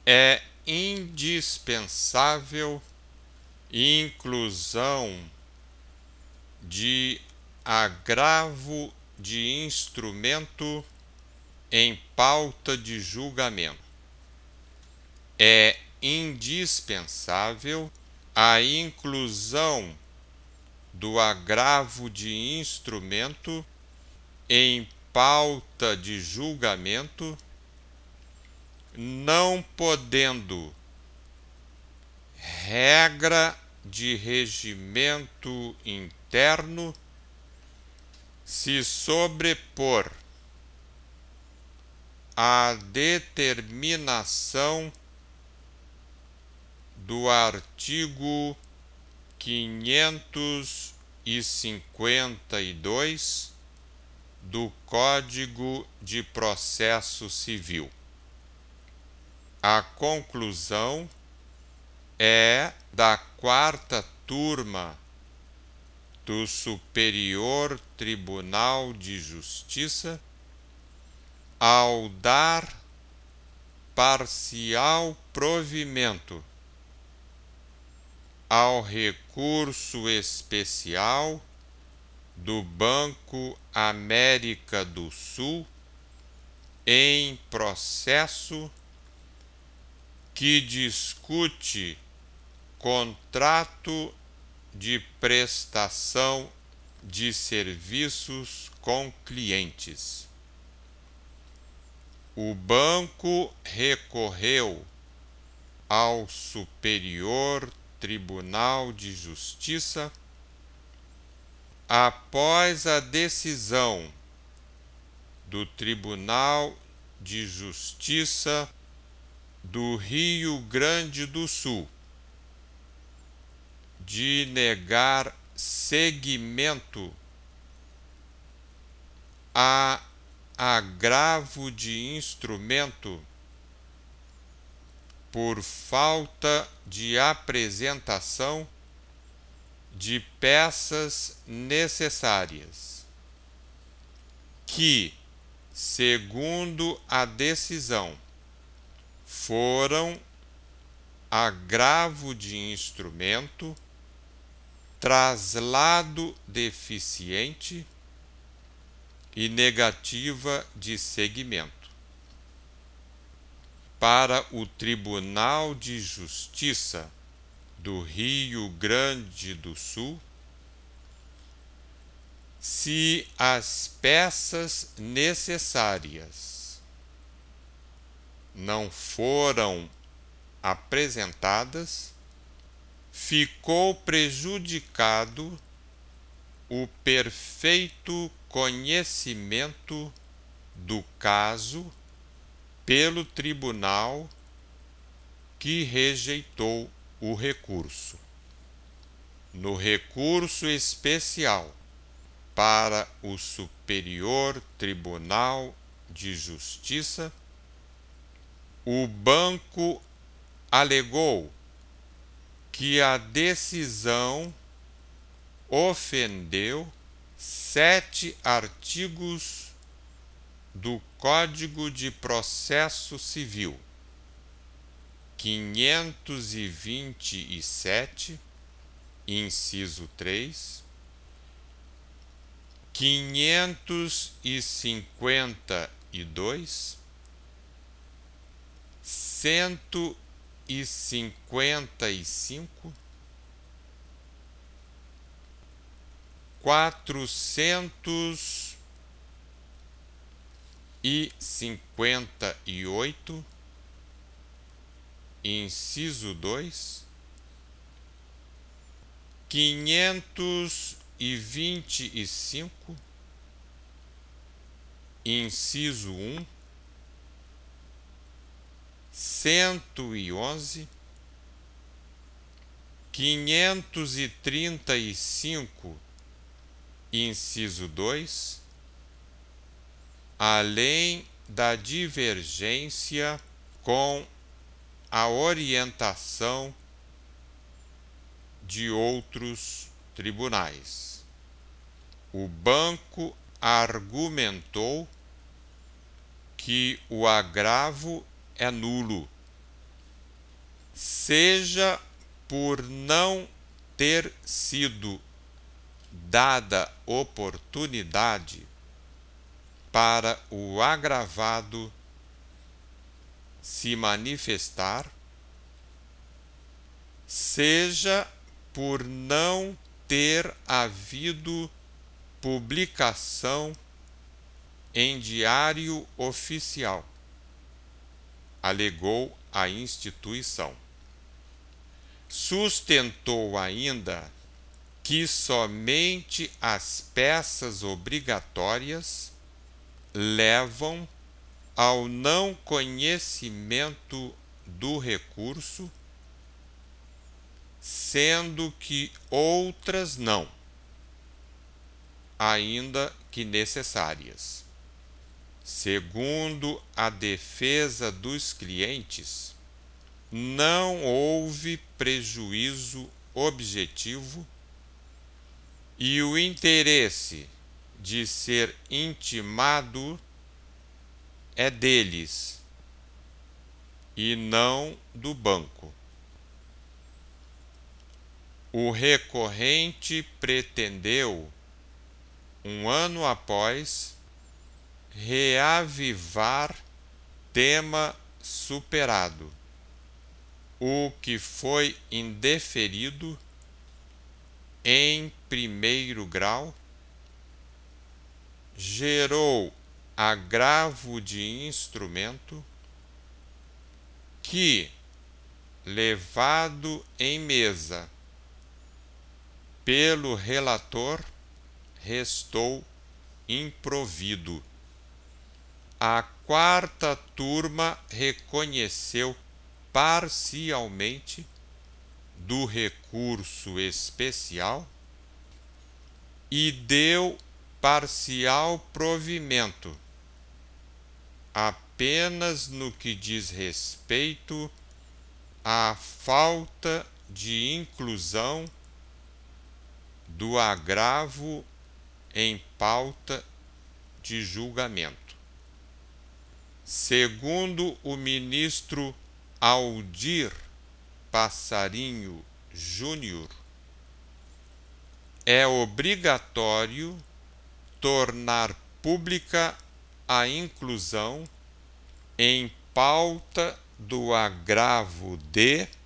É indispensável inclusão de agravo de instrumento em pauta de julgamento. É indispensável a inclusão do agravo de instrumento em pauta de julgamento, não podendo regra de regimento interno se sobrepor à determinação do artigo 552 do Código de Processo Civil. A conclusão é da quarta turma do Superior Tribunal de Justiça, ao dar parcial provimento ao recurso especial do Banco América do Sul em processo que discute contrato de prestação de serviços com clientes. O banco recorreu ao Superior Tribunal de Justiça após a decisão do Tribunal de Justiça do Rio Grande do Sul de negar seguimento a agravo de instrumento por falta de apresentação de peças necessárias, que, segundo a decisão, foram agravo de instrumento, traslado deficiente e negativa de seguimento. Para o Tribunal de Justiça do Rio Grande do Sul, se as peças necessárias não foram apresentadas, ficou prejudicado o perfeito conhecimento do caso pelo tribunal que rejeitou o recurso. No recurso especial para o Superior Tribunal de Justiça, o banco alegou que a decisão ofendeu 7 artigos do Código de Processo Civil: 527, inciso 3, 552, 155, 458, inciso 2, 525, inciso 1, 111, 535, inciso 2, além da divergência com a orientação de outros tribunais. O banco argumentou que o agravo é nulo seja por não ter sido dada oportunidade para o agravado se manifestar, seja por não ter havido publicação em diário oficial, alegou a instituição. Sustentou ainda que somente as peças obrigatórias levam ao não conhecimento do recurso, sendo que outras não, ainda que necessárias. Segundo a defesa dos clientes, não houve prejuízo objetivo e o interesse de ser intimado é deles e não do banco. O recorrente pretendeu, um ano após, reavivar tema superado, o que foi indeferido em primeiro grau, gerou agravo de instrumento que, levado em mesa pelo relator, restou improvido. A quarta turma reconheceu parcialmente do recurso especial e deu parcial provimento apenas no que diz respeito à falta de inclusão do agravo em pauta de julgamento. Segundo o ministro Aldir Passarinho Júnior, é obrigatório tornar pública a inclusão em pauta do agravo de